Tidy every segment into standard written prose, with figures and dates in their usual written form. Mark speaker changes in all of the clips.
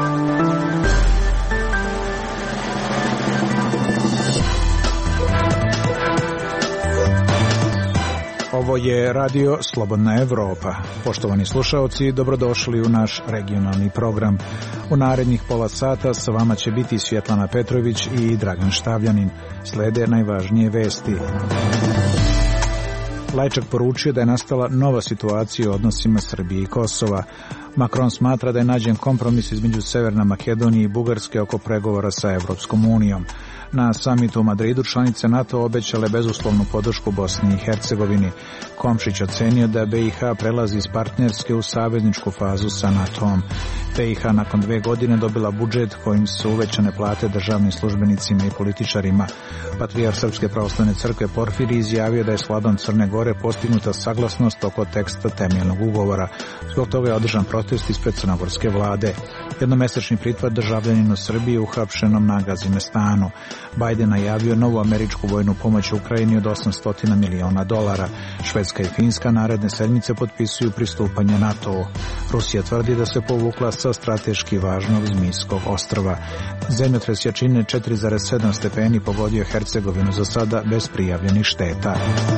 Speaker 1: Ovo je radio Slobodna Evropa. Poštovani slušaoci, dobrodošli u naš regionalni program. U narednih pola sata sa vama će biti Svjetlana Petrović i Dragan Štavljanin. Slede najvažnije vesti. Lajčak poručio da je nastala nova situacija u odnosima Srbije i Kosova. Macron smatra da je nađen kompromis između Severne Makedonije i Bugarske oko pregovora sa Evropskom unijom. Na samitu u Madridu članice NATO obećale bezuslovnu podršku Bosni i Hercegovini. Komšić ocenio da BiH prelazi iz partnerske u savezničku fazu sa NATO-om. BiH nakon 2 godine dobila budžet kojim su uvećane plate državnim službenicima i političarima. Patrijarh Srpske pravoslavne crkve Porfirije izjavio da je s vladom Crne Gore postignuta saglasnost oko teksta temeljnog ugovora. Zbog toga je održan protest ispred crnogorske vlade. Jednomesečni pritvor državljaninu Srbije uhapšenom na Gazimestanu. Biden najavio novu američku vojnu pomoć Ukrajini od $800 miliona. Švedska i Finska naredne sedmice potpisuju pristupanje NATO-u. Rusija tvrdi da se povukla sa strateški važnog Zmijskog ostrva. Zemljotres jačine 4,7 stepeni pogodio Hercegovinu, za sada bez prijavljenih šteta.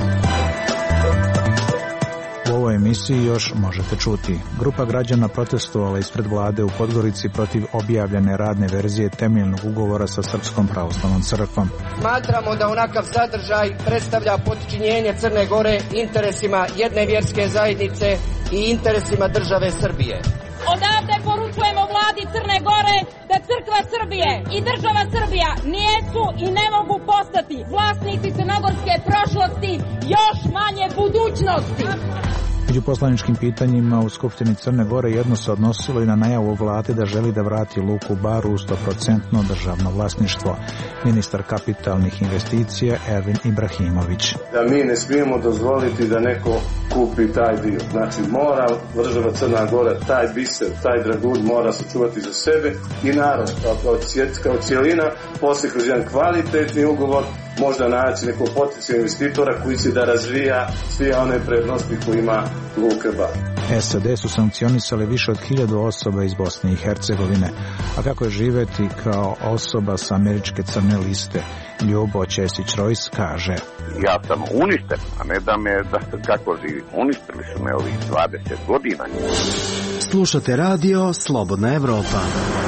Speaker 1: U ovoj emisiji još možete čuti. Grupa građana protestovala ispred vlade u Podgorici protiv objavljene radne verzije temeljnog ugovora sa Srpskom pravoslavnom crkvom.
Speaker 2: Smatramo da onakav sadržaj predstavlja potčinjenje Crne Gore interesima jedne vjerske zajednice i interesima države Srbije.
Speaker 3: Odavde poručujemo vladi Crne Gore da Crkva Srbije i država Srbija nisu i ne mogu postati vlasnici crnogorske prošlosti, još manje budućnosti.
Speaker 1: Među poslaničkim pitanjima u Skupštini Crne Gore jedno se odnosilo i na najavu vlade da želi da vrati luku Baru u 100% državno vlasništvo. Ministar kapitalnih investicija Ervin Ibrahimović.
Speaker 4: Da mi ne smijemo dozvoliti da neko kupi taj dio. Znači mora država Crna Gora taj biser, taj dragulj mora sačuvati za sebe i narod kao cijelina, poslije kroz jedan kvalitetni ugovor možda naći nekog potencijalnog investitora koji će da razvija sve one prednosti koje ima luka Bar.
Speaker 1: SAD su sankcionisali više od 1000 osoba iz Bosne i Hercegovine. A kako je živeti kao osoba sa američke crne liste? Ljubo Ćesić-Rojs kaže:
Speaker 5: Ja sam uništen, a ne da me, kako živim. Uništili su me ovih 20 godina.
Speaker 6: Slušate radio Slobodna Evropa.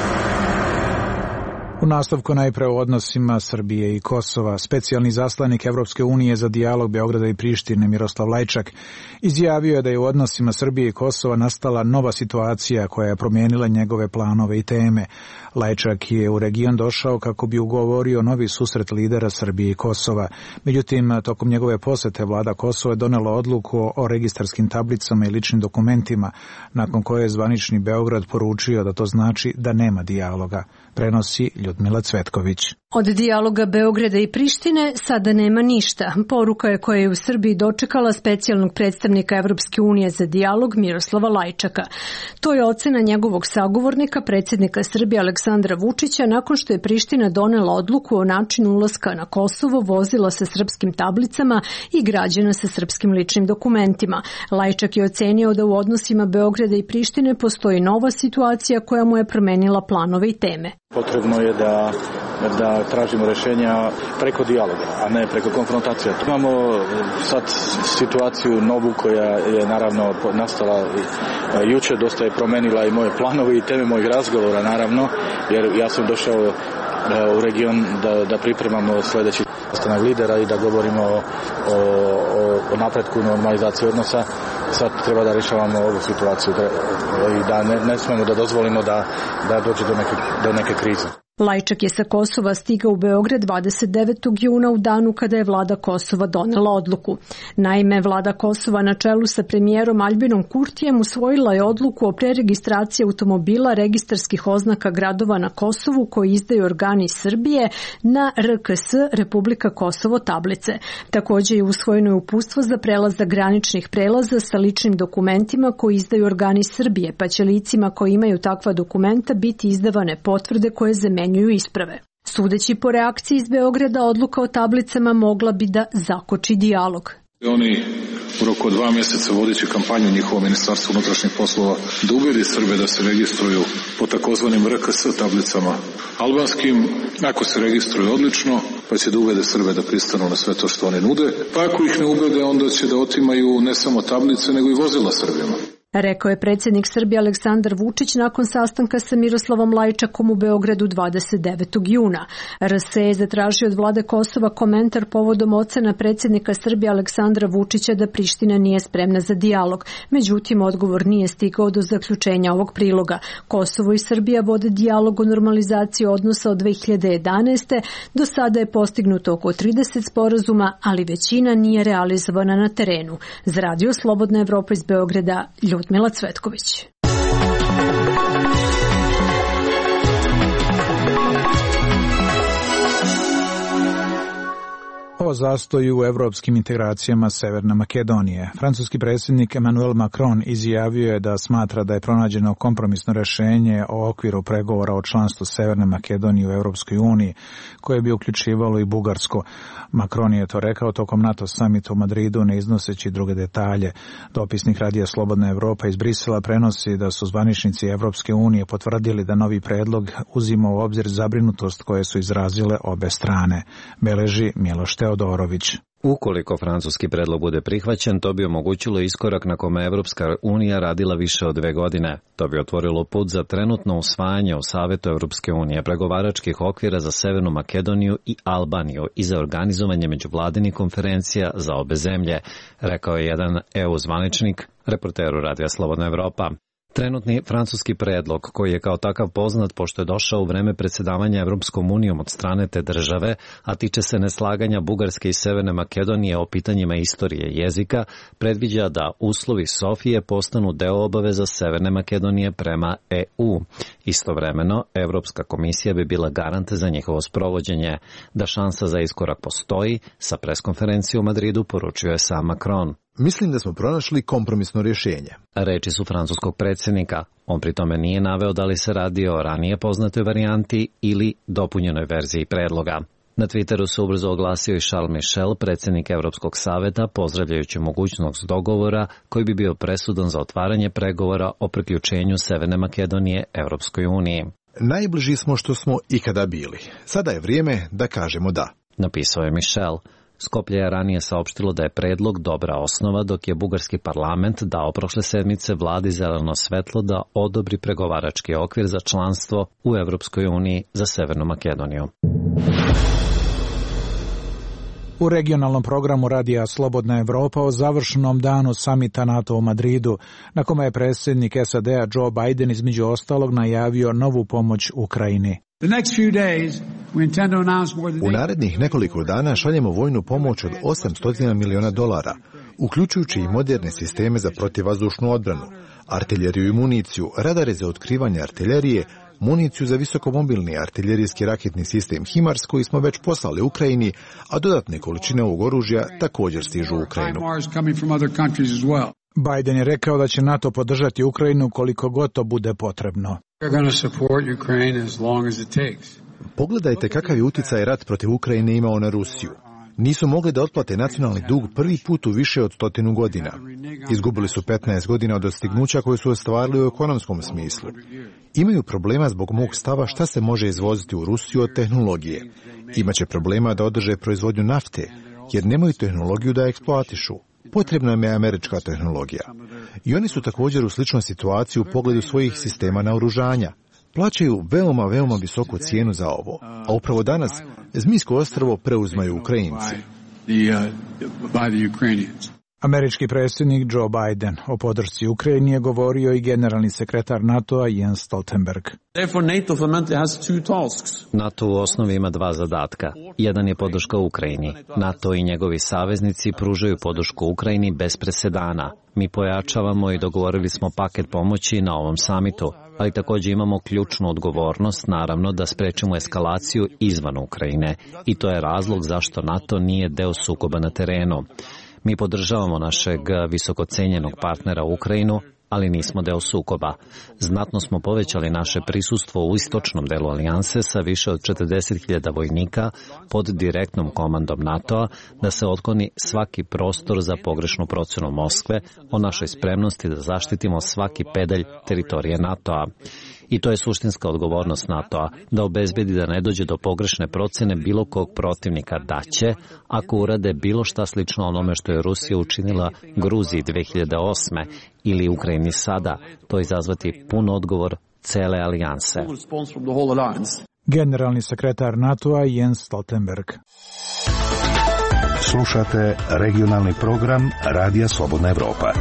Speaker 1: U nastavku najpre o odnosima Srbije i Kosova. Specijalni zaslanik Evropske unije za dijalog Beograda i Prištine Miroslav Lajčak izjavio je da je u odnosima Srbije i Kosova nastala nova situacija koja je promijenila njegove planove i teme. Lajčak je u region došao kako bi ugovorio novi susret lidera Srbije i Kosova. Međutim, tokom njegove posete vlada Kosova je donela odluku o registarskim tablicama i ličnim dokumentima, nakon koje je zvanični Beograd poručio da to znači da nema dijaloga. Prenosi Ljudmila Cvetković.
Speaker 7: Od dijaloga Beograda i Prištine sada nema ništa. Poruka je koja je u Srbiji dočekala specijalnog predstavnika Evropske unije za dijalog Miroslava Lajčaka. To je ocena njegovog sagovornika, predsjednika Srbije Aleksandra Vučića, nakon što je Priština donela odluku o načinu ulaska na Kosovo, vozila sa srpskim tablicama i građana sa srpskim ličnim dokumentima. Lajčak je ocenio da u odnosima Beograda i Prištine postoji nova situacija koja mu je promenila planove i teme.
Speaker 8: Potrebno je da tražimo rješenja preko dijaloga, a ne preko konfrontacija. Imamo sad situaciju novu koja je naravno nastala jučer, dosta je promenila i moje planove i teme mojih razgovora naravno, jer ja sam došao u region da pripremamo sljedeći sastanak lidera i da govorimo o napretku normalizacije odnosa. Sad treba da rješavamo ovu situaciju i da ne smemo da dozvolimo da dođe do neke krize.
Speaker 7: Lajčak je sa Kosova stigao u Beograd 29. juna u danu kada je vlada Kosova donela odluku. Naime, vlada Kosova na čelu sa premijerom Aljbinom Kurtijem usvojila je odluku o preregistraciji automobila registarskih oznaka gradova na Kosovu koji izdaju organi Srbije na RKS Republika Kosovo tablice. Također je usvojeno uputstvo za prelazak graničnih prelaza sa ličnim dokumentima koji izdaju organi Srbije, pa će licima koji imaju takva dokumenta biti izdavane potvrde koje zamenjuju isprave. Sudeći po reakciji iz Beograda, odluka o tablicama mogla bi da zakoči dijalog.
Speaker 9: Oni u roku od 2 mjeseca vodeći kampanju njihovo ministarstvo unutrašnjih poslova da ubedi Srbe da se registruju po takozvanim RKS tablicama albanskim. Ako se registruju odlično, pa će da ubede Srbe da pristanu na sve to što oni nude. Pa ako ih ne ubede, onda će da otimaju ne samo tablice, nego i vozila Srbima.
Speaker 7: Rekao je predsjednik Srbije Aleksandar Vučić nakon sastanka sa Miroslavom Lajčakom u Beogradu 29. juna. RS je zatražio od vlade Kosova komentar povodom ocena predsjednika Srbije Aleksandra Vučića da Priština nije spremna za dijalog. Međutim, odgovor nije stigao do zaključenja ovog priloga. Kosovo i Srbija vode dijalog o normalizaciji odnosa od 2011. Do sada je postignuto oko 30 sporazuma, ali većina nije realizovana na terenu. Za Radio Slobodna Evropa iz Beograda, Ljudmila Cvetković.
Speaker 1: O zastoju u evropskim integracijama Severne Makedonije. Francuski predsjednik Emmanuel Macron izjavio je da smatra da je pronađeno kompromisno rješenje o okviru pregovora o članstvu Severne Makedonije u Europskoj uniji, koje bi uključivalo i Bugarsko. Macron je to rekao tokom NATO samita u Madridu, ne iznoseći druge detalje. Dopisnik Radija Slobodna Evropa iz Brisela prenosi da su zvaničnici Evropske unije potvrdili da novi predlog uzima u obzir zabrinutost koje su izrazile obe strane. Beleži Miloš Teodorović.
Speaker 10: Ukoliko francuski predlog bude prihvaćen, to bi omogućilo iskorak na kome Evropska unija radila više od 2 godine. To bi otvorilo put za trenutno usvajanje u Savetu Evropske unije pregovaračkih okvira za Severnu Makedoniju i Albaniju i za organizovanje međuvladinih konferencija za obe zemlje, rekao je jedan EU zvaničnik reporteru Radija Slobodna Evropa. Trenutni francuski predlog, koji je kao takav poznat pošto je došao u vreme predsjedavanja Evropskom unijom od strane te države, a tiče se neslaganja Bugarske i Severne Makedonije o pitanjima istorije i jezika, predviđa da uslovi Sofije postanu deo obaveza Severne Makedonije prema EU. Istovremeno, Evropska komisija bi bila garant za njihovo sprovođenje. Da šansa za iskorak postoji, sa preskonferencije u Madridu poručio je sam Macron.
Speaker 11: Mislim da smo pronašli kompromisno rješenje.
Speaker 10: Reči su francuskog predsjednika. On pri tome nije naveo da li se radi o ranije poznatoj varijanti ili dopunjenoj verziji predloga. Na Twitteru se ubrzo oglasio i Charles Michel, predsjednik Evropskog saveta, pozdravljajući mogućnost dogovora koji bi bio presudan za otvaranje pregovora o priključenju Severne Makedonije Evropskoj uniji.
Speaker 11: Najbliži smo što smo ikada bili. Sada je vrijeme da kažemo da,
Speaker 10: napisao je Michel. Skoplje je ranije saopštilo da je predlog dobra osnova, dok je bugarski parlament dao prošle sedmice vladi zeleno svetlo da odobri pregovarački okvir za članstvo u Evropskoj uniji za Severnu Makedoniju.
Speaker 1: U regionalnom programu Radija Slobodna Evropa o završenom danu samita NATO u Madridu, na kome je predsjednik SAD-a Joe Biden između ostalog najavio novu pomoć Ukrajini.
Speaker 11: U narednih nekoliko dana šaljemo vojnu pomoć od $800 miliona, uključujući i moderne sisteme za protivvazdušnu odbranu, artiljeriju i municiju, radare za otkrivanje artiljerije, municiju za visokomobilni artiljerijski raketni sistem HIMARS koji smo već poslali Ukrajini, a dodatne količine ovog oružja također stižu u Ukrajinu.
Speaker 1: Biden je rekao da će NATO podržati Ukrajinu koliko god to bude potrebno.
Speaker 11: Pogledajte kakav je utjecaj rat protiv Ukrajine imao na Rusiju. Nisu mogli da otplate nacionalni dug prvi put u više od 100 godina. Izgubili su 15 godina od dostignuća koje su ostvarili u ekonomskom smislu. Imaju problema zbog mog stava šta se može izvoziti u Rusiju od tehnologije. Imaće problema da održe proizvodnju nafte, jer nemaju tehnologiju da eksploatišu. Potrebna im je američka tehnologija. I oni su također u sličnoj situaciji u pogledu svojih sistema naoružanja. Plaćaju veoma visoku cijenu za ovo, a upravo danas Zmijsko ostrvo preuzmaju Ukrajinci.
Speaker 1: Američki predsjednik Joe Biden o podršci Ukrajini je govorio i generalni sekretar NATO-a Jens Stoltenberg.
Speaker 10: NATO u osnovi ima 2 zadatka. Jedan je podrška Ukrajini. NATO i njegovi saveznici pružaju podršku Ukrajini bez presedana. Mi pojačavamo i dogovorili smo paket pomoći na ovom samitu, ali također imamo ključnu odgovornost, naravno, da sprečimo eskalaciju izvan Ukrajine. I to je razlog zašto NATO nije deo sukoba na terenu. Mi podržavamo našeg visoko cenjenog partnera Ukrajinu, ali nismo deo sukoba. Znatno smo povećali naše prisustvo u istočnom delu alijanse sa više od 40.000 vojnika pod direktnom komandom NATO-a da se otkloni svaki prostor za pogrešnu procenu Moskve o našoj spremnosti da zaštitimo svaki pedalj teritorije NATO-a. I to je suštinska odgovornost NATO-a, da obezbedi da ne dođe do pogrešne procene bilo kog protivnika da će, ako urade bilo šta slično onome što je Rusija učinila Gruziji 2008. ili Ukrajini sada, to izazvati pun odgovor cele alijanse.
Speaker 1: Generalni sekretar NATO-a Jens Stoltenberg.
Speaker 12: Slušate regionalni program Radija Slobodna Evropa.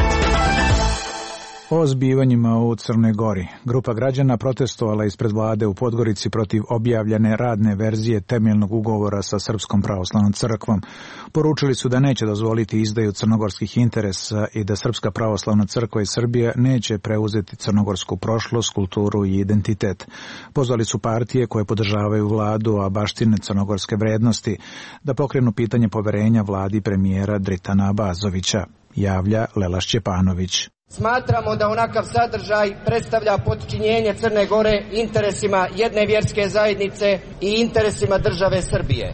Speaker 1: O zbivanjima u Crnoj Gori. Grupa građana protestovala ispred vlade u Podgorici protiv objavljene radne verzije temeljnog ugovora sa Srpskom pravoslavnom crkvom. Poručili su da neće dozvoliti izdaju crnogorskih interesa i da Srpska pravoslavna crkva i Srbija neće preuzeti crnogorsku prošlost, kulturu i identitet. Pozvali su partije koje podržavaju vladu, a baštine crnogorske vrednosti, da pokrenu pitanje poverenja vladi premijera Dritana Abazovića, javlja Lela Šćepanović.
Speaker 2: Smatramo da onakav sadržaj predstavlja potčinjenje Crne Gore interesima jedne vjerske zajednice i interesima države Srbije.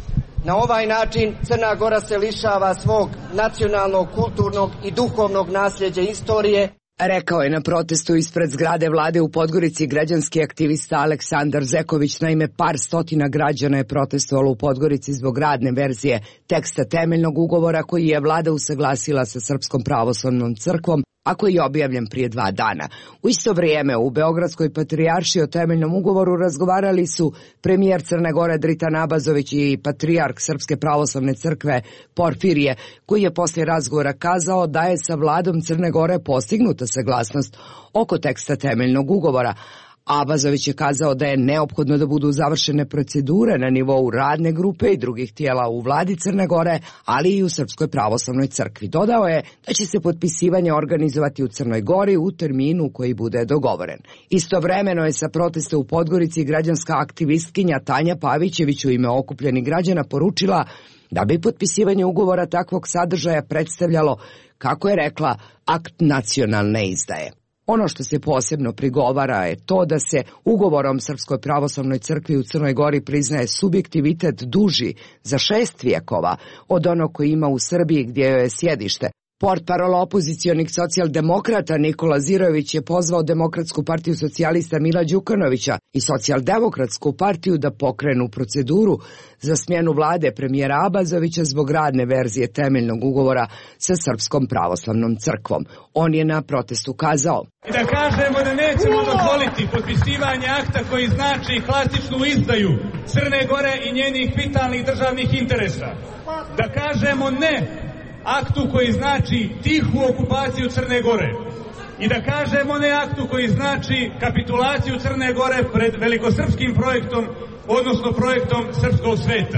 Speaker 2: Na ovaj način Crna Gora se lišava svog nacionalnog, kulturnog i duhovnog nasljeđa istorije.
Speaker 13: Rekao je na protestu ispred zgrade vlade u Podgorici građanski aktivista Aleksandar Zeković. Naime, par stotina građana je protestovalo u Podgorici zbog radne verzije teksta temeljnog ugovora koji je vlada usaglasila sa Srpskom pravoslavnom crkvom, a koji je objavljen prije 2 dana. U isto vrijeme u Beogradskoj patrijaršiji o temeljnom ugovoru razgovarali su premijer Crne Gore Dritan Abazović i patrijarh Srpske pravoslavne crkve Porfirije, koji je poslije razgovora kazao da je sa vladom Crne Gore postignuta saglasnost oko teksta temeljnog ugovora. Abazović je kazao da je neophodno da budu završene procedure na nivou radne grupe i drugih tijela u vladi Crne Gore, ali i u Srpskoj pravoslavnoj crkvi. Dodao je da će se potpisivanje organizovati u Crnoj Gori u terminu koji bude dogovoren. Istovremeno je sa protesta u Podgorici građanska aktivistkinja Tanja Pavićević u ime okupljenih građana poručila da bi potpisivanje ugovora takvog sadržaja predstavljalo, kako je rekla, akt nacionalne izdaje. Ono što se posebno prigovara je to da se ugovorom Srpskoj pravoslavnoj crkvi u Crnoj Gori priznaje subjektivitet duži za 6 vijekova od onog koji ima u Srbiji gdje joj je sjedište. Portparol opozicionih socijaldemokrata Nikola Zirović je pozvao Demokratsku partiju socijalista Mila Đukanovića i Socijaldemokratsku partiju da pokrenu proceduru za smjenu vlade premijera Abazovića zbog radne verzije temeljnog ugovora sa Srpskom pravoslavnom crkvom. On je na protestu kazao:
Speaker 14: I da kažemo da nećemo dozvoliti potpisivanje akta koji znači klasičnu izdaju Crne Gore i njenih vitalnih državnih interesa. Da kažemo ne aktu koji znači tihu okupaciju Crne Gore i da kažemo ne aktu koji znači kapitulaciju Crne Gore pred velikosrpskim projektom, odnosno projektom srpskog sveta.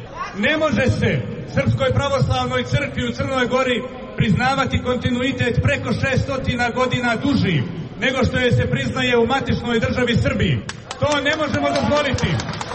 Speaker 14: Ne može se Srpskoj pravoslavnoj crkvi u Crnoj Gori priznavati kontinuitet preko 600 godina duži nego što je se priznaje u matičnoj državi Srbiji. To ne možemo dozvoliti.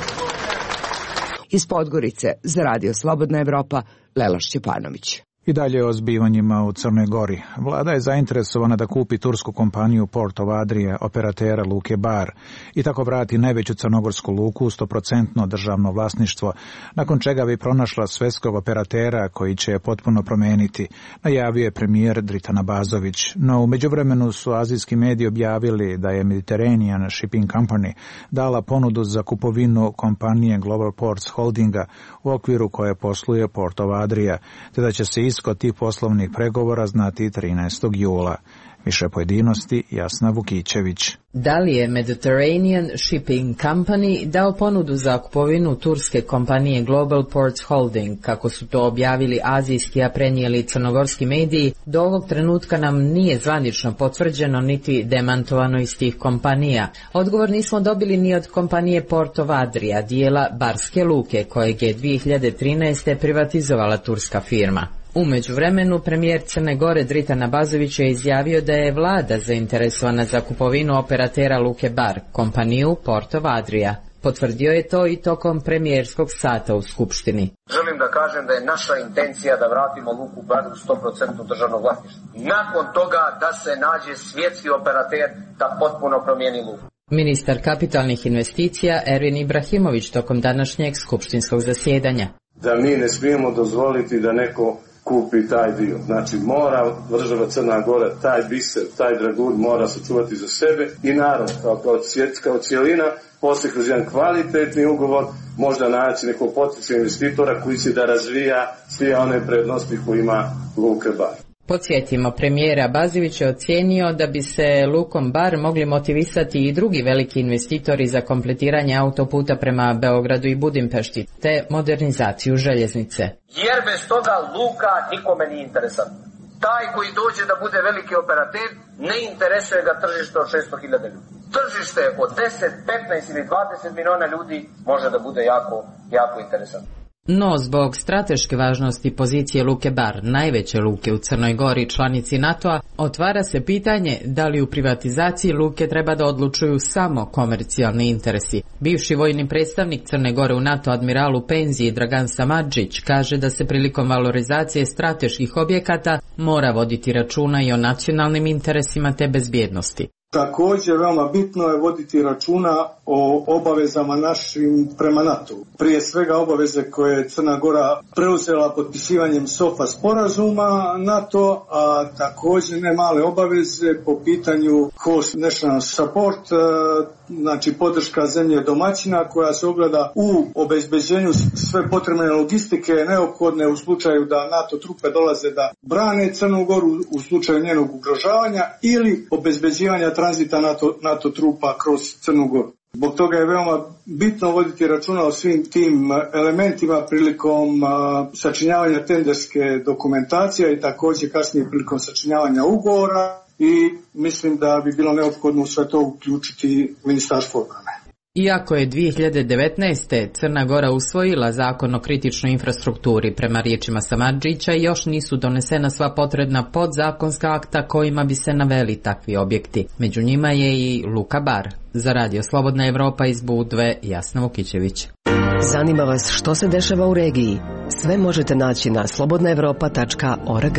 Speaker 13: Iz Podgorice za Radio Slobodna Evropa, Lela Šćepanović.
Speaker 1: I dalje o zbivanjima u Crnoj Gori. Vlada je zainteresovana da kupi tursku kompaniju Port of Adria, operatera luke Bar, i tako vrati najveću crnogorsku luku u 100% državno vlasništvo, nakon čega bi pronašla svetskog operatera koji će je potpuno promeniti, najavio je premijer Dritan Abazović. No u međuvremenu su azijski mediji objavili da je Mediterranean Shipping Company dala ponudu za kupovinu kompanije Global Ports Holdinga u okviru koje posluje Port of Adria, te da će se ishod tih poslovnih pregovora znati 13. jula. Više pojedinosti Jasna Vukićević.
Speaker 15: Da li je Mediterranean Shipping Company dao ponudu za kupovinu turske kompanije Global Ports Holding, kako su to objavili azijski, a prenijeli crnogorski mediji, do ovog trenutka nam nije zvanično potvrđeno niti demantovano iz tih kompanija. Odgovor nismo dobili ni od kompanije Port of Adria, dijela Barske luke, kojeg je 2013. privatizovala turska firma. U međuvremenu, premijer Crne Gore Dritan Abazović je izjavio da je vlada zainteresovana za kupovinu operatera luke Bar, kompaniju Port of Adria. Potvrdio je to i tokom premijerskog sata u Skupštini.
Speaker 16: Želim da kažem da je naša intencija da vratimo Luku Bar u 100% državnog vlasništva. Nakon toga da se nađe svjetski operater da potpuno promijeni luku.
Speaker 15: Ministar kapitalnih investicija Ervin Ibrahimović tokom današnjeg skupštinskog zasjedanja.
Speaker 4: Da mi ne smijemo dozvoliti da neko kupi taj dio. Znači mora država Crna Gora taj biser, taj dragulj mora sačuvati za sebe i naravno kao cijelina, poslije kroz jedan kvalitetni ugovor možda naći nekog potencijalnog investitora koji će da razvija sve one prednosti koje ima Luka Bar.
Speaker 15: Podsjetimo, premijera Bazović je ocijenio da bi se Lukom Bar mogli motivisati i drugi veliki investitori za kompletiranje autoputa prema Beogradu i Budimpešti, te modernizaciju željeznice.
Speaker 16: Jer bez toga luka nikome nije interesantna. Taj koji dođe da bude veliki operater, ne interesuje ga tržište od 600.000 ljudi. Tržište od 10, 15 ili 20 miliona ljudi može da bude jako interesantno.
Speaker 15: No, zbog strateške važnosti pozicije Luke Bar, najveće luke u Crnoj Gori, članici NATO-a, otvara se pitanje da li u privatizaciji luke treba da odlučuju samo komercijalni interesi. Bivši vojni predstavnik Crne Gore u NATO admiralu u penziji Dragan Samardžić kaže da se prilikom valorizacije strateških objekata mora voditi računa i o nacionalnim interesima te bezbjednosti.
Speaker 17: Također, veoma bitno je voditi računa o obavezama našim prema NATO-u. Prije svega obaveze koje je Crna Gora preuzela potpisivanjem SOFA sporazuma NATO, a također ne male obaveze po pitanju Host National Support, znači podrška zemlje domaćina koja se ogleda u obezbeđenju sve potrebne logistike neophodne u slučaju da NATO trupe dolaze da brane Crnu Goru u slučaju njenog ugrožavanja ili obezbeđivanja tranzita NATO trupa kroz Crnu Goru. Zbog toga je veoma bitno voditi računa o svim tim elementima prilikom sačinjavanja tenderske dokumentacije i također kasnije prilikom sačinjavanja ugovora i mislim da bi bilo neophodno u sve to uključiti Ministarstvo obrane.
Speaker 15: Iako je 2019. Crna Gora usvojila zakon o kritičnoj infrastrukturi, prema riječima Samardžića još nisu donesena sva potrebna podzakonska akta kojima bi se naveli takvi objekti. Među njima je i Luka Bar. Za Radio Slobodna Evropa iz Budve, Jasna Vukićević.
Speaker 18: Zanima vas što se dešava u regiji? Sve možete naći na slobodnaevropa.org.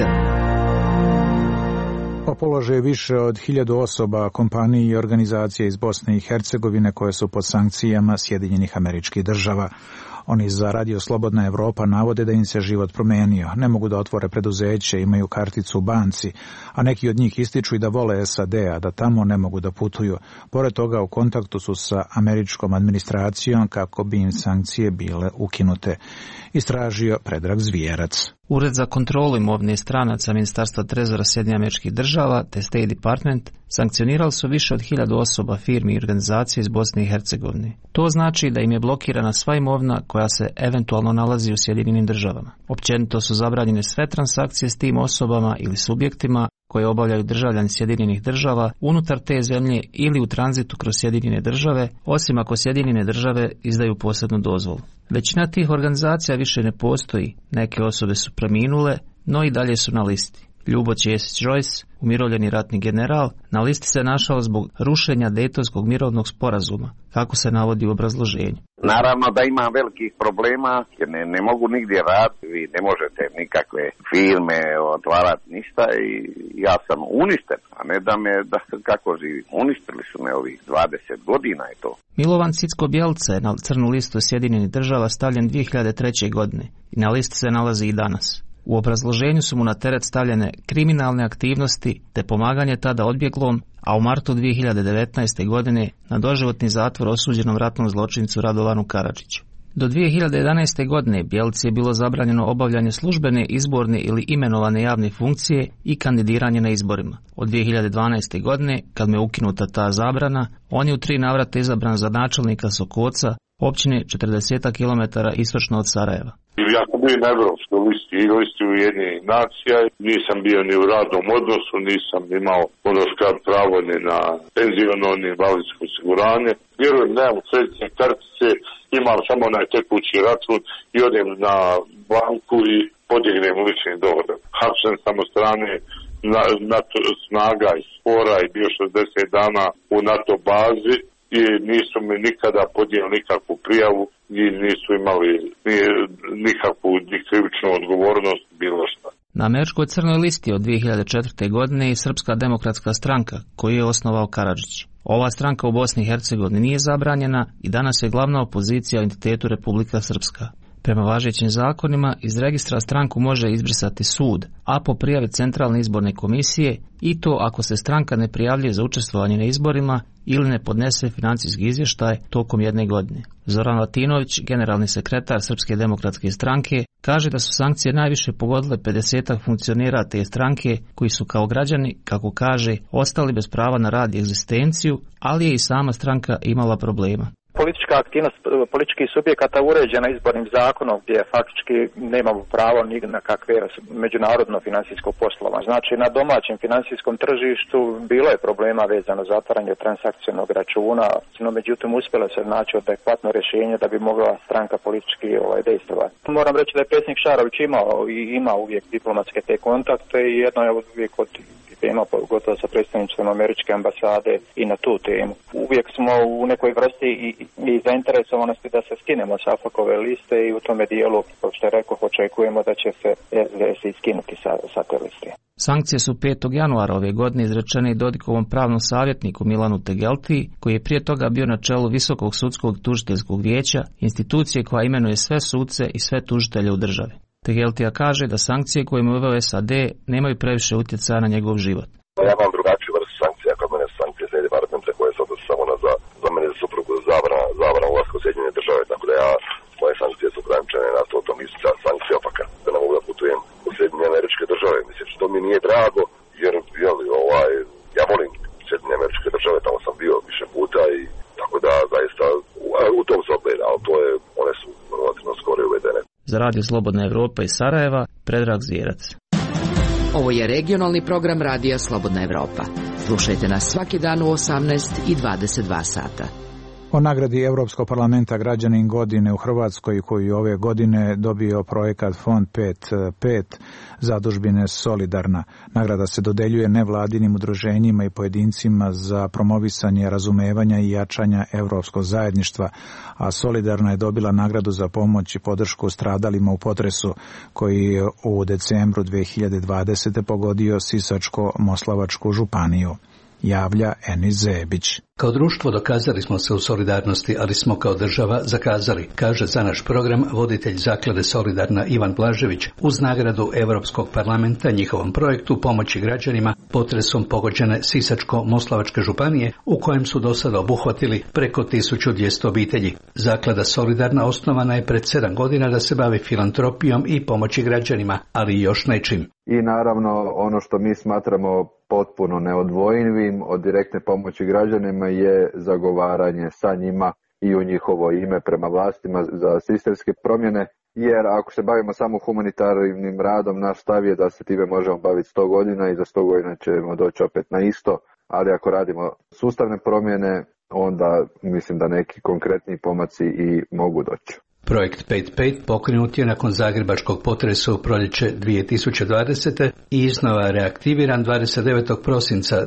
Speaker 1: O položaju više od 1000 osoba, kompanije i organizacije iz Bosne i Hercegovine koje su pod sankcijama Sjedinjenih Američkih Država. Oni za Radio Slobodna Evropa navode da im se život promijenio. Ne mogu da otvore preduzeće, imaju karticu u banci, a neki od njih ističu i da vole SAD, a da tamo ne mogu da putuju. Pored toga u kontaktu su sa američkom administracijom kako bi im sankcije bile ukinute. Istražio Predrag Zvijerac.
Speaker 19: Ured za kontrolu imovine stranaca Ministarstva trezora Sjedinjenih Američkih Država te State Department sankcionirali su više od 1000 osoba, firmi i organizacije iz Bosne i Hercegovine. To znači da im je blokirana sva imovina koja se eventualno nalazi u Sjedinjenim Državama. Općenito su zabranjene sve transakcije s tim osobama ili subjektima koje obavljaju državljani Sjedinjenih Država unutar te zemlje ili u tranzitu kroz Sjedinjene Države, osim ako Sjedinjene Države izdaju posebnu dozvolu. Većina tih organizacija više ne postoji, neke osobe su preminule, no i dalje su na listi. Ljubo Ćesić-Joyce, umirovljeni ratni general, na listi se našao zbog rušenja Dejtonskog mirovnog sporazuma, kako se navodi u obrazloženju.
Speaker 5: Naravno da ima velikih problema, jer ne mogu nigdje raditi, vi ne možete nikakve firme otvarati ništa i ja sam uništen, a ne da kako živim. Uništili su me ovih 20 godina i to.
Speaker 19: Milovan Cicko-Bjelca je na crnu listu Sjedinjenih Država stavljen 2003. godine i na listi se nalazi i danas. U obrazloženju su mu na teret stavljene kriminalne aktivnosti te pomaganje tada odbjeglom, a u martu 2019. godine na doživotni zatvor osuđenom ratnom zločincu Radovanu Karadžiću. Do 2011. godine Bjelci je bilo zabranjeno obavljanje službene, izborne ili imenovane javne funkcije i kandidiranje na izborima. Od 2012. godine, kad mu je ukinuta ta zabrana, on je u 3 navrata izabran za načelnika Sokoca, općine 40 km istočno od Sarajeva.
Speaker 20: Ja sam bio na evropskoj listi Ujedinjenih nacija, nisam bio ni u radnom odnosu, nisam imao pravo ni na penziono ni invalidsko osiguranje. Vjerujem, nemam kreditne kartice, imam samo onaj tekući račun i odem na banku i podignem lični dohodak. Hapšen sam od strane NATO snaga i spora i bio 60 dana u NATO bazi i nisu mi nikada podnijeli nikakvu prijavu i nisu imali nikakvu krivičnu odgovornost, bilo što.
Speaker 19: Na američkoj crnoj listi od 2004. godine je Srpska demokratska stranka, koju je osnovao Karadžić. Ova stranka u Bosni i Hercegovini nije zabranjena i danas je glavna opozicija u entitetu Republika Srpska. Prema važećim zakonima, iz registra stranku može izbrisati sud, a po prijavi Centralne izborne komisije, i to ako se stranka ne prijavljuje za učestvovanje na izborima ili ne podnese financijski izvještaj tokom jedne godine. Zoran Latinović, generalni sekretar Srpske demokratske stranke, kaže da su sankcije najviše pogodile 50 funkcionera te stranke koji su kao građani, kako kaže, ostali bez prava na rad i egzistenciju, ali je i sama stranka imala problema.
Speaker 21: Politička aktivnost političkih subjekata uređena izbornim zakonom gdje faktički nemamo pravo ni na kakve međunarodno financijsko poslovanje. Znači na domaćem financijskom tržištu bilo je problema vezano za zatvaranje transakcionog računa, no međutim uspjelo se naći adekvatno rješenje da bi mogla stranka politički dejstvovati. Moram reći da je predsjednik Šarović ima uvijek diplomatske te kontakte i jedno je uvijek od tema, pogotovo sa predstavnicima američke ambasade i na tu temu. Uvijek smo u nekoj vrsti i zainteresovanosti da se skinemo sa AFAK-ove liste i u tome dijelu, kao što je rekao, očekujemo da će se SDS skinuti sa te liste.
Speaker 19: Sankcije su 5. januara ove godine izrečene i Dodikovom pravnom savjetniku Milanu Tegeltiji, koji je prije toga bio na čelu Visokog sudskog tužiteljskog vijeća, institucije koja imenuje sve sudce i sve tužitelje u državi. Tegeltija kaže da sankcije koje mu uveo SAD nemaju previše utjecaja na njegov život.
Speaker 22: Ja imam drugačiju vrstu sankcija, kod mene sankcije za departmente koje se odnose samo za mene za suprugu zabrana ulaska u Sjedinjene države, tako da moje sankcije su ograničene na to nisu sankcije opaka, da ne mogu da putujem u Sjedinjene Američke države. Mislim, što mi nije drago, jer ja volim Sjedinjene Američke države, tamo sam bio više puta i tako da zaista u tom se ogleda, ali one su relativno skoro uvedene.
Speaker 19: Za Radio Slobodna Evropa iz Sarajeva, Predrag Zvijerac.
Speaker 23: Ovo je regionalni program Radija Slobodna Evropa. Slušajte nas svaki dan u 18 i 22 sata.
Speaker 1: O nagradi Europskog parlamenta Građanin godine u Hrvatskoj, koju je ove godine dobio projekat Fond 5.5 zadužbine Solidarna. Nagrada se dodeljuje nevladinim udruženjima i pojedincima za promovisanje razumevanja i jačanja europskog zajedništva, a Solidarna je dobila nagradu za pomoć i podršku stradalima u potresu koji je u decembru 2020. pogodio Sisačko-Moslavačku županiju. Javlja Enis Zebić.
Speaker 24: Kao društvo dokazali smo se u solidarnosti, ali smo kao država zakazali, kaže za naš program voditelj zaklade Solidarna Ivan Blažević uz nagradu Europskog parlamenta njihovom projektu pomoći građanima potresom pogođene Sisačko-Moslavačke županije u kojem su do sada obuhvatili preko 1200 obitelji. Zaklada Solidarna osnovana je pred 7 godina da se bavi filantropijom i pomoći građanima, ali i još nečim.
Speaker 25: I naravno ono što mi smatramo potpuno neodvojivim od direktne pomoći građanima je zagovaranje sa njima i u njihovo ime prema vlastima za sistemske promjene, jer ako se bavimo samo humanitarnim radom, naš stav je da se time možemo baviti 100 godina i za 100 godina ćemo doći opet na isto, ali ako radimo sustavne promjene, onda mislim da neki konkretni pomaci i mogu doći.
Speaker 24: Projekt 5.5 pokrenut je nakon zagrebačkog potresa u proljeće 2020. i iznova reaktiviran 29. prosinca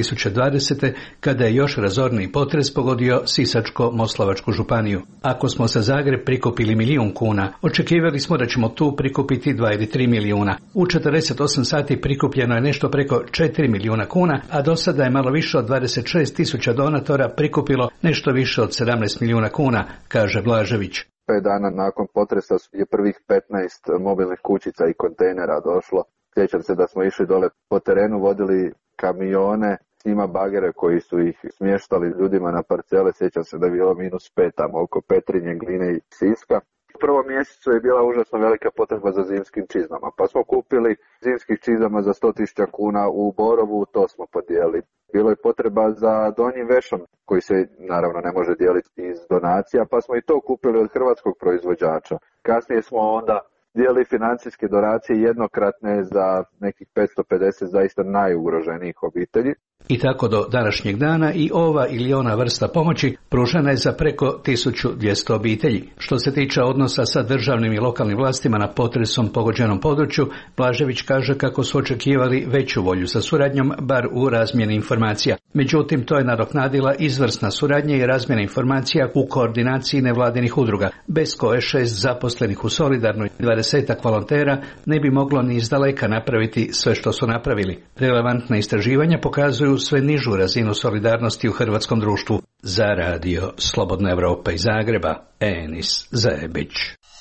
Speaker 24: 2020. kada je još razorniji potres pogodio Sisačko-Moslavačku županiju. Ako smo za Zagreb prikupili 1 milijun kuna, očekivali smo da ćemo tu prikupiti 2 ili 3 milijuna. U 48 sati prikupljeno je nešto preko 4 milijuna kuna, a do sada je malo više od 26.000 donatora prikupilo nešto više od 17 milijuna kuna, kaže Blažević.
Speaker 25: 5 dana nakon potresa je prvih 15 mobilnih kućica i kontejnera došlo. Sjećam se da smo išli dole po terenu, vodili kamione, s njima bagere koji su ih smještali ljudima na parcele. Sjećam se da je bilo -5 tamo oko Petrinje, Gline i Siska. U prvom mjesecu je bila užasno velika potreba za zimskim čizmama, pa smo kupili zimskih čizama za 100.000 kuna u Borovu, to smo podijelili. Bilo je potreba za donjim vešom, koji se naravno ne može dijeliti iz donacija, pa smo i to kupili od hrvatskog proizvođača. Kasnije smo onda dijelili financijske donacije jednokratne za nekih 550 zaista najugroženijih obitelji.
Speaker 24: I tako do današnjeg dana i ova ili ona vrsta pomoći pružena je za preko 1200 obitelji. Što se tiče odnosa sa državnim i lokalnim vlastima na potresom pogođenom području, Blažević kaže kako su očekivali veću volju za suradnjom, bar u razmjeni informacija. Međutim, to je nadoknadila izvrsna suradnja i razmjena informacija u koordinaciji nevladinih udruga, bez koje 6 zaposlenih u Solidarnoj i 20 volontera ne bi moglo ni izdaleka napraviti sve što su napravili. Relevantna istraživanja pokazuju sve nižu razinu solidarnosti u hrvatskom društvu. Za radio Slobodna Evropa iz Zagreba, Enis Zajebić.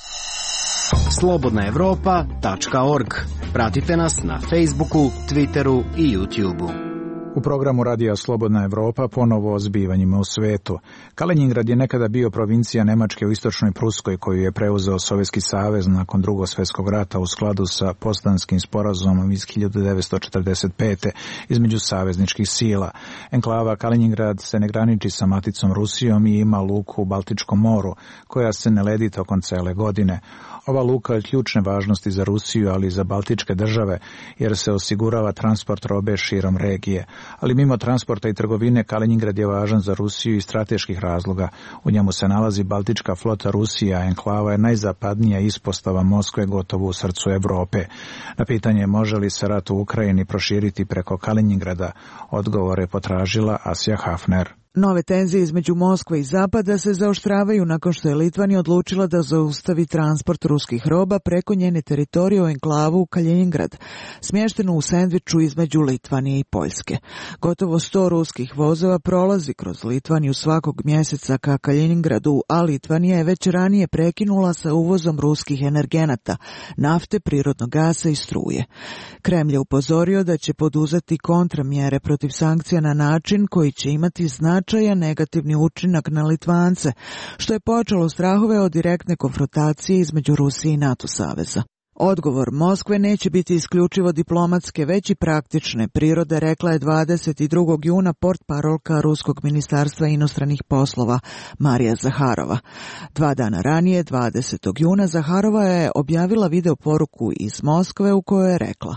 Speaker 3: slobodnaevropa.org. Pratite nas na Facebooku, Twitteru i YouTubeu.
Speaker 1: U programu Radija Slobodna Evropa ponovo o zbivanjima u svetu. Kaliningrad je nekada bio provincija Nemačke u istočnoj Pruskoj, koju je preuzeo Sovjetski savez nakon Drugog svjetskog rata u skladu sa Potsdamskim sporazumom iz 1945. između savezničkih sila. Enklava Kaliningrad se ne graniči sa maticom Rusijom i ima luku u Baltičkom moru, koja se ne ledi tokom cele godine. Ova luka je ključne važnosti za Rusiju, ali i za Baltičke države, jer se osigurava transport robe širom regije. Ali mimo transporta i trgovine, Kaliningrad je važan za Rusiju iz strateških razloga. U njemu se nalazi Baltička flota Rusije, a enklava je najzapadnija ispostava Moskve gotovo u srcu Evrope. Na pitanje može li se rat u Ukrajini proširiti preko Kaliningrada, odgovor je potražila Asja Hafner.
Speaker 6: Nove tenzije između Moskve i Zapada se zaoštravaju nakon što je Litvanija odlučila da zaustavi transport ruskih roba preko njene teritorije u enklavu Kaliningrad, smještenu u sendviču između Litvanije i Poljske. Gotovo 100 ruskih vozova prolazi kroz Litvaniju svakog mjeseca ka Kaliningradu, a Litvanija je već ranije prekinula sa uvozom ruskih energenata, nafte, prirodnog gasa i struje. Kremlj je upozorio da će poduzeti kontramjere protiv sankcija na način koji će imati značajan negativni učinak na Litvance, što je počelo strahove od direktne konfrontacije između Rusije i NATO saveza. Odgovor Moskve neće biti isključivo diplomatske, već i praktične prirode, rekla je 22. juna portparolka Ruskog ministarstva inostranih poslova Marija Zaharova. 2 dana ranije, 20. juna, Zaharova je objavila video poruku iz Moskve u kojoj je rekla: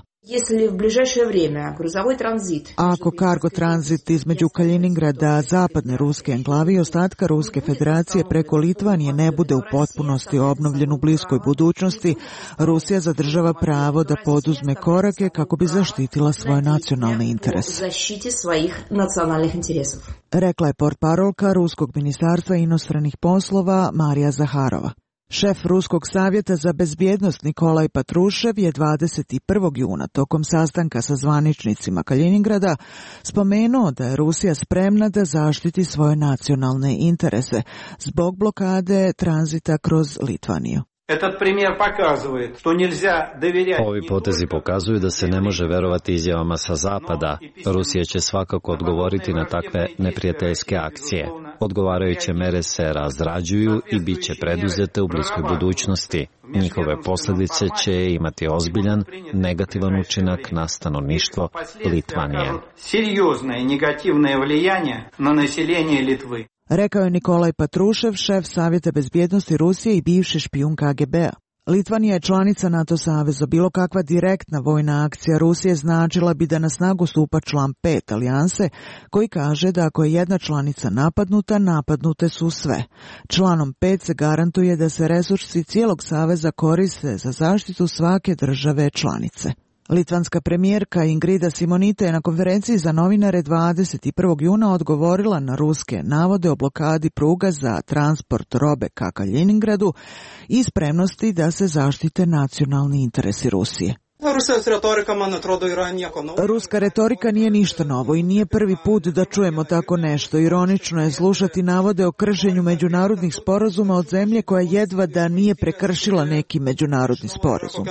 Speaker 6: Ako kargo tranzit između Kaliningrada, zapadne ruske enklave i ostatka Ruske federacije preko Litvanije ne bude u potpunosti obnovljen u bliskoj budućnosti, Rusija zadržava pravo da poduzme korake kako bi zaštitila svoje nacionalne interese. Rekla je portparolka Ruskog ministarstva inostranih poslova Marija Zaharova. Šef Ruskog savjeta za bezbjednost Nikolaj Patrušev je 21. juna tokom sastanka sa zvaničnicima Kaliningrada spomenuo da je Rusija spremna da zaštiti svoje nacionalne interese zbog blokade tranzita kroz Litvaniju.
Speaker 10: Ovi potezi pokazuju da se ne može verovati izjavama sa zapada. Rusija će svakako odgovoriti na takve neprijateljske akcije. Odgovarajuće mere se razrađuju i bit će preduzete u bliskoj budućnosti. Njihove posljedice će imati ozbiljan, negativan učinak na stanovništvo Litvanije.
Speaker 6: Rekao je Nikolaj Patrušev, šef Savjeta bezbjednosti Rusije i bivši špijun KGB-a. Litvanija je članica NATO saveza. Bilo kakva direktna vojna akcija Rusije značila bi da na snagu stupa član 5 alijanse, koji kaže da ako je jedna članica napadnuta, napadnute su sve. Članom 5 se garantuje da se resursi cijelog saveza koriste za zaštitu svake države članice. Litvanska premijerka Ingrida Simonita je na konferenciji za novinare 21. juna odgovorila na ruske navode o blokadi pruga za transport robe ka Kaliningradu i spremnosti da se zaštite nacionalni interesi Rusije. Ruska retorika nije ništa novo i nije prvi put da čujemo tako nešto. Ironično je slušati navode o kršenju međunarodnih sporazuma od zemlje koja jedva da nije prekršila neki međunarodni sporazum.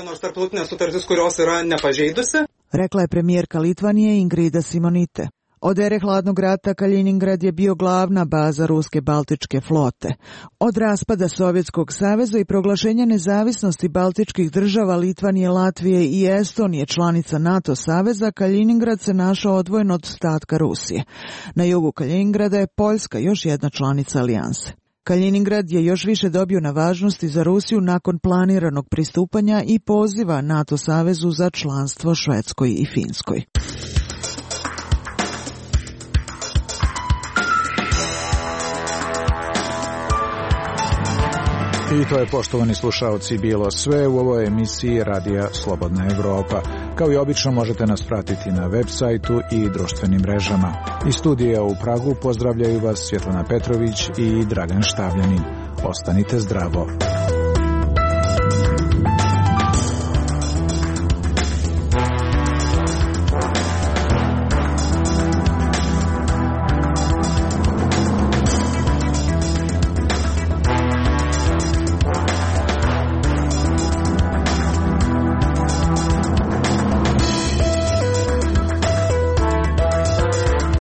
Speaker 6: Rekla je premijerka Litvanije Ingrida Simonite. Od ere hladnog rata Kaliningrad je bio glavna baza ruske baltičke flote. Od raspada Sovjetskog saveza i proglašenja nezavisnosti baltičkih država Litvanije, Latvije i Estonije, članica NATO saveza, Kaliningrad se našao odvojen od ostatka Rusije. Na jugu Kaliningrada je Poljska, još jedna članica alijanse. Kaliningrad je još više dobio na važnosti za Rusiju nakon planiranog pristupanja i poziva NATO savezu za članstvo Švedskoj i Finskoj.
Speaker 1: I to je, poštovani slušaoci, bilo sve u ovoj emisiji Radija Slobodna Evropa. Kao i obično možete nas pratiti na web sajtu i društvenim mrežama. Iz studija u Pragu pozdravljaju vas Svjetlana Petrović i Dragan Štavljanin. Ostanite zdravo.